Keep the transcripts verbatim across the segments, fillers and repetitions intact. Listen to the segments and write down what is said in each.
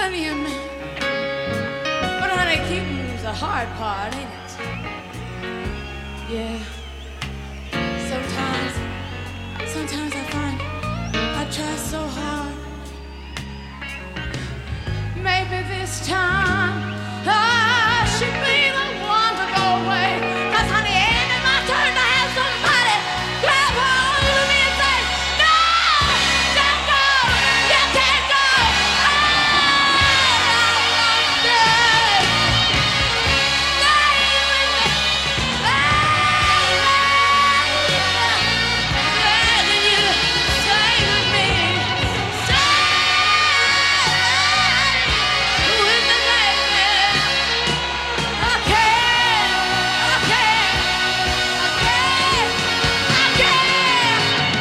plenty of men. But honey, keeping them's the hard part, ain't it? Yeah. Sometimes, sometimes I find I try so hard. Maybe this time I should be the one to go away. 'Cause honey, ain't it my turn to have somebody grab hold of me and say, no, don't go, you can't go. Oh, stay, stay with me, begging you to stay with me, stay with me, baby. I can't, I can't, I can't, I can't.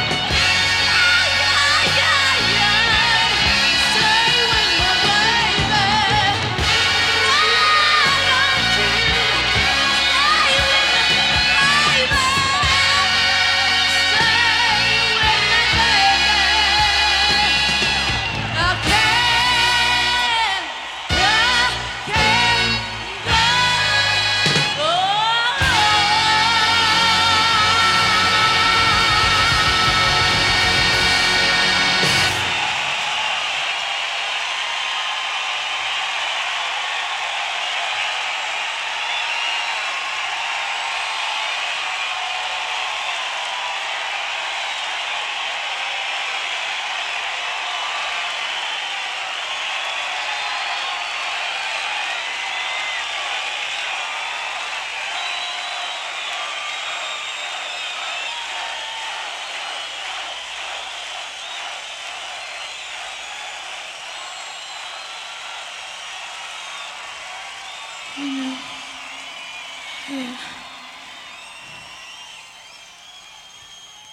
Yeah, yeah, yeah. Stay with me, baby. Why don't you stay with me, baby? Stay with me, baby. I can't, I can't go. You know, yeah.